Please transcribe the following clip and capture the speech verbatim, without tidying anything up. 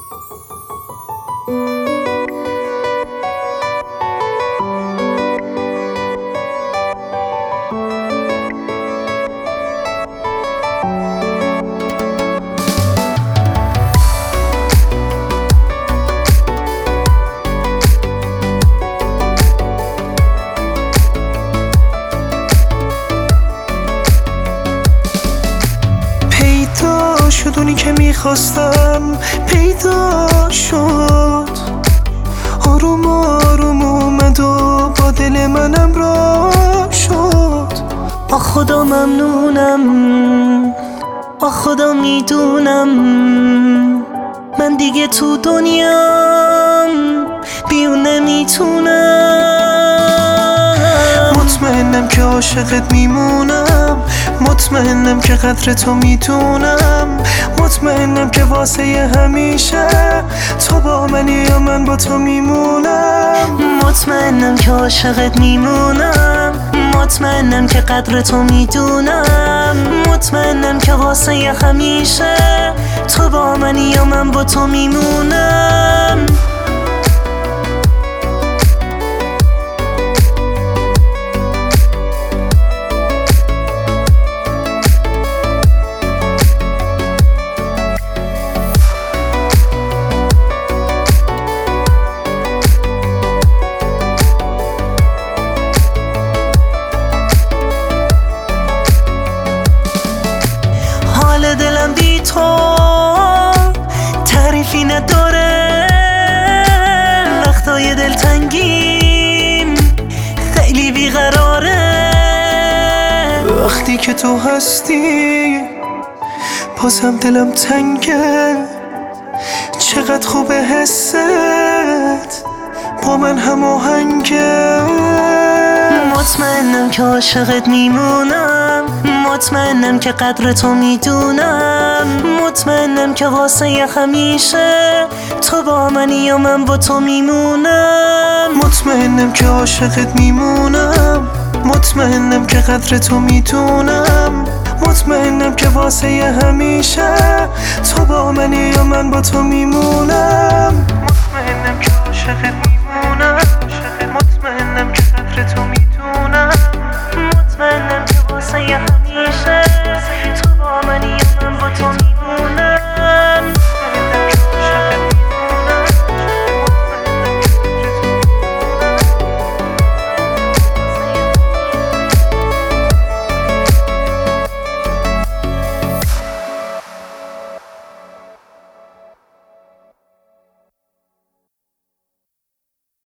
پیدا شد اونی که میخواستم، پیدا شد، آروم آروم اومد و با دل منم را شد. با خدا ممنونم، با خدا میدونم من دیگه تو دنیام بیون نمیتونم. مطمئنم که عاشقت میمونم، مطمئنم که قدر تو میدونم، مطمئنم که واسه همیشه تو با منی یا من با تو میمونم. مطمئنم که عاشقت میمونم، مطمئنم که قدر تو میدونم، مطمئنم که واسه همیشه تو با منی یا من با تو میمونم. دلم بی تو تعریفی نداره، وقتای دلتنگیم خیلی بیقراره. وقتی که تو هستی بازم دلم تنگه، چقدر خوبه حست با من هماهنگه. مطمئنم که عاشقت میمونم، مطمئنم که قدر تو میدونم، مطمئنم که واسه همیشه تو با منی یا من با تو میمونم. مطمئنم که عاشقت میمونم، مطمئنم که قدر تو میدونم، مطمئنم که واسه همیشه تو با منی یا من با تو میمونم. مطمئنم که عاشقت میمونم، مطمئنم که قدر تو میدونم.